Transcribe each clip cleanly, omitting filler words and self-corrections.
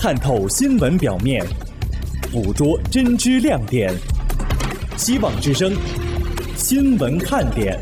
探透新闻表面，捕捉真知亮点。希望之声新闻看点。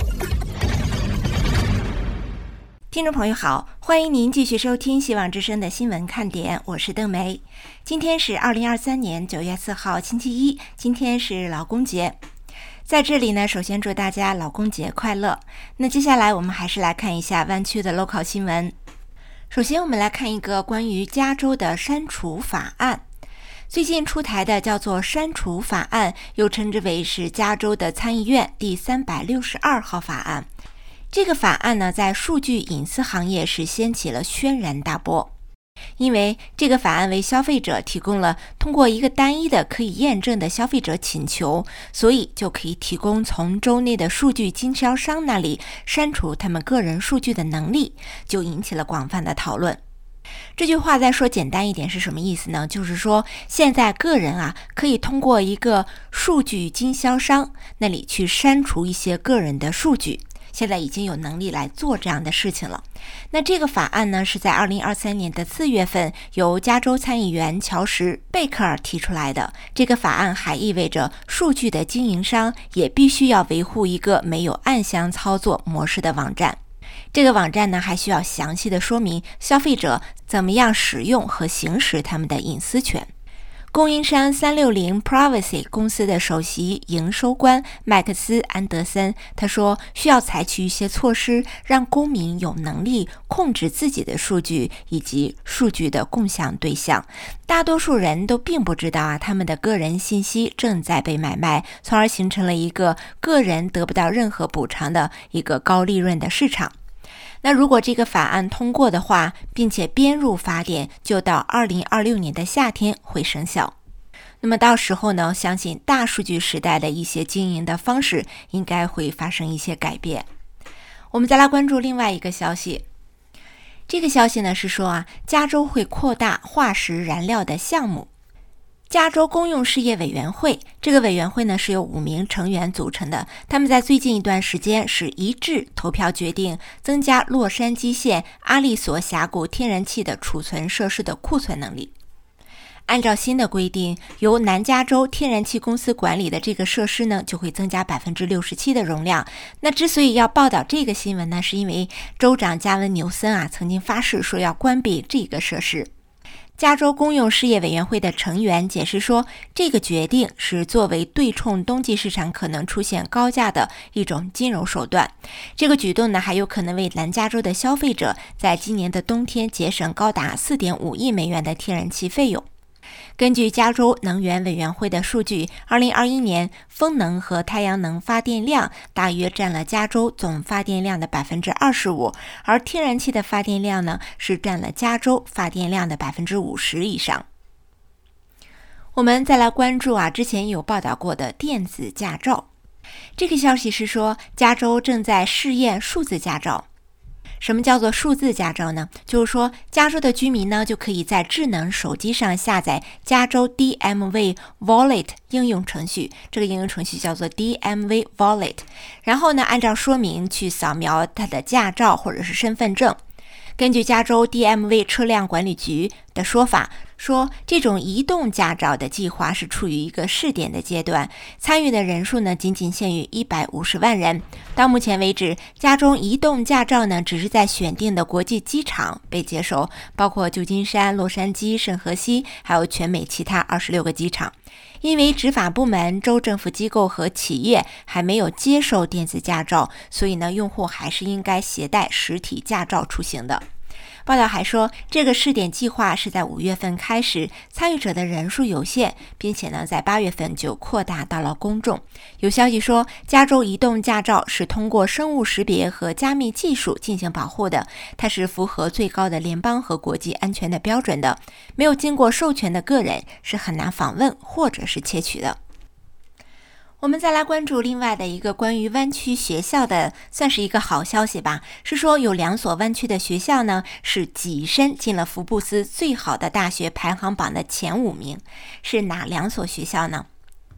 听众朋友好，欢迎您继续收听希望之声的新闻看点，我是邓梅。今天是2023年9月4号星期一，今天是劳工节。在这里呢，首先祝大家劳工节快乐。那接下来我们还是来看一下湾区的 local 新闻。首先我们来看一个关于加州的删除法案。最近出台的叫做删除法案，又称之为是加州的参议院第362号法案。这个法案呢，在数据隐私行业是掀起了轩然大波，因为这个法案为消费者提供了通过一个单一的可以验证的消费者请求，所以就可以提供从州内的数据经销商那里删除他们个人数据的能力，就引起了广泛的讨论。这句话再说简单一点是什么意思呢？就是说现在个人可以通过一个数据经销商那里去删除一些个人的数据，现在已经有能力来做这样的事情了。那这个法案呢，是在2023年的4月份由加州参议员乔什·贝克尔提出来的。这个法案还意味着数据的经营商也必须要维护一个没有暗箱操作模式的网站。这个网站呢，还需要详细的说明消费者怎么样使用和行使他们的隐私权。供应商360 Privacy 公司的首席营收官麦克斯·安德森他说，需要采取一些措施，让公民有能力控制自己的数据以及数据的共享对象。大多数人都并不知道他们的个人信息正在被买卖，从而形成了一个个人得不到任何补偿的一个高利润的市场。那如果这个法案通过的话，并且编入法典，就到2026年的夏天会生效。那么到时候呢，相信大数据时代的一些经营的方式应该会发生一些改变。我们再来关注另外一个消息。这个消息呢是说加州会扩大化石燃料的项目。加州公用事业委员会，这个委员会呢是由5名成员组成的，他们在最近一段时间是一致投票决定增加洛杉矶县阿利索峡谷天然气的储存设施的库存能力。按照新的规定，由南加州天然气公司管理的这个设施呢，就会增加 67% 的容量。那之所以要报道这个新闻呢，是因为州长加文·纽森曾经发誓说要关闭这个设施。加州公用事业委员会的成员解释说，这个决定是作为对冲冬季市场可能出现高价的一种金融手段。这个举动呢，还有可能为南加州的消费者在今年的冬天节省高达 4.5 亿美元的天然气费用。根据加州能源委员会的数据，2021年风能和太阳能发电量大约占了加州总发电量的 25%， 而天然气的发电量呢，是占了加州发电量的 50% 以上。我们再来关注之前有报道过的电子驾照。这个消息是说，加州正在试验数字驾照。什么叫做数字驾照呢？就是说加州的居民呢，就可以在智能手机上下载加州 DMV Wallet 应用程序，这个应用程序叫做 DMV Wallet， 然后呢，按照说明去扫描他的驾照或者是身份证。根据加州 DMV 车辆管理局的说法，说这种移动驾照的计划是处于一个试点的阶段，参与的人数呢仅仅限于150万人。到目前为止，加州移动驾照呢只是在选定的国际机场被接受，包括旧金山、洛杉矶、圣荷西，还有全美其他26个机场。因为执法部门、州政府机构和企业还没有接受电子驾照，所以呢，用户还是应该携带实体驾照出行的。报道还说，这个试点计划是在5月份开始，参与者的人数有限，并且呢，在8月份就扩大到了公众。有消息说，加州移动驾照是通过生物识别和加密技术进行保护的，它是符合最高的联邦和国际安全的标准的。没有经过授权的个人是很难访问或者是窃取的。我们再来关注另外的一个关于湾区学校的，算是一个好消息吧，是说有2所湾区的学校呢是跻身进了福布斯最好的大学排行榜的前5名。是哪2所学校呢？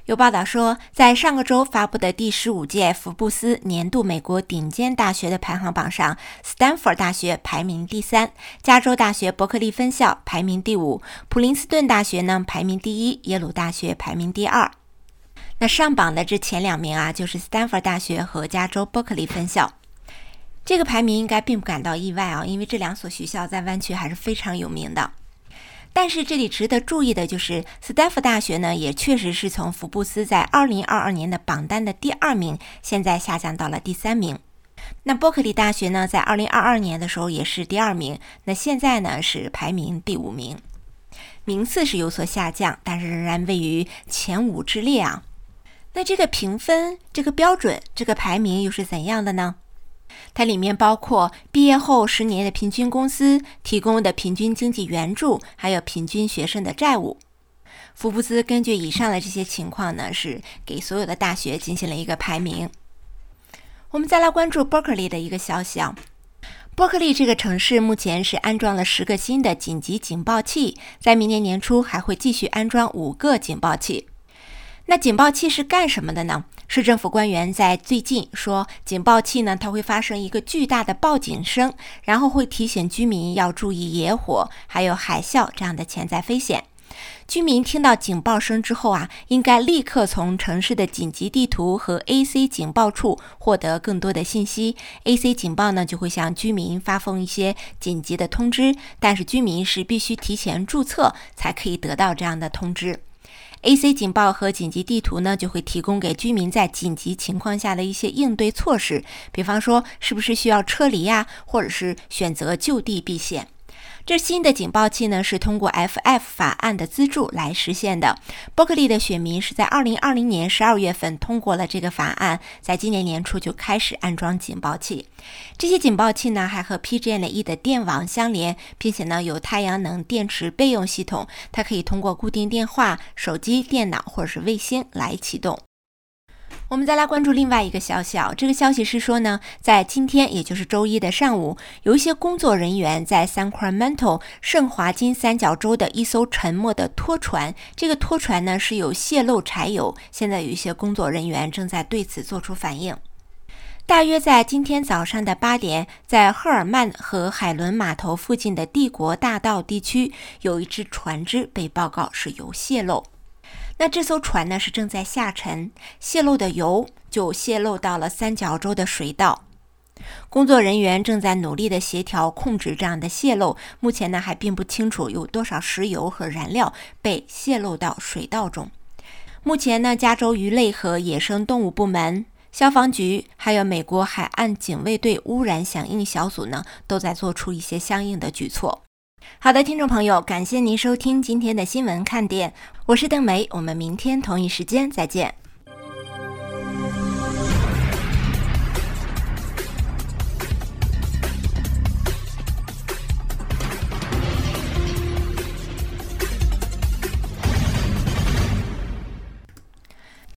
有报道说，在上个周发布的第15届福布斯年度美国顶尖大学的排行榜上，斯坦福大学排名第3，加州大学伯克利分校排名第5，普林斯顿大学呢排名第1，耶鲁大学排名第2。那上榜的这前2名啊，就是斯坦福大学和加州伯克利分校。这个排名应该并不感到意外啊，因为这2所学校在湾区还是非常有名的。但是这里值得注意的就是，斯坦福大学呢，也确实是从福布斯在2022年的榜单的第2名，现在下降到了第3名。那伯克利大学呢，在2022年的时候也是第2名，那现在呢是排名第5名，名次是有所下降，但是仍然位于前5之列啊。那这个评分、这个标准、这个排名又是怎样的呢？它里面包括毕业后10年的平均工资、提供的平均经济援助，还有平均学生的债务。福布斯根据以上的这些情况呢，是给所有的大学进行了一个排名。我们再来关注伯克利的一个消息啊。伯克利这个城市目前是安装了10个新的紧急警报器，在明年年初还会继续安装5个警报器。那警报器是干什么的呢？市政府官员在最近说，警报器呢，它会发生一个巨大的报警声，然后会提醒居民要注意野火还有海啸这样的潜在风险。居民听到警报声之后啊，应该立刻从城市的紧急地图和 AC 警报处获得更多的信息。AC 警报呢，就会向居民发放一些紧急的通知，但是居民是必须提前注册才可以得到这样的通知。AC 警报和紧急地图呢，就会提供给居民在紧急情况下的一些应对措施，比方说是不是需要撤离呀，或者是选择就地避险。这新的警报器呢，是通过 FF 法案的资助来实现的。伯克利的选民是在2020年12月份通过了这个法案，在今年年初就开始安装警报器。这些警报器呢，还和 PG&E 的电网相连，并且呢有太阳能电池备用系统，它可以通过固定电话、手机、电脑或者是卫星来启动。我们再来关注另外一个消息啊，这个消息是说呢，在今天也就是周一的上午，有一些工作人员在 Sacramento 圣华金三角洲的一艘沉没的拖船，这个拖船呢是有泄漏柴油，现在有一些工作人员正在对此做出反应。大约在今天早上的8点，在赫尔曼和海伦码头附近的帝国大道地区，有一只船只被报告是有泄漏。那这艘船呢是正在下沉，泄漏的油就泄漏到了三角洲的水道。工作人员正在努力的协调控制这样的泄漏，目前呢还并不清楚有多少石油和燃料被泄漏到水道中。目前呢，加州鱼类和野生动物部门、消防局还有美国海岸警卫队污染响应小组呢，都在做出一些相应的举措。好的，听众朋友，感谢您收听今天的新闻看点，我是邓梅，我们明天同一时间再见。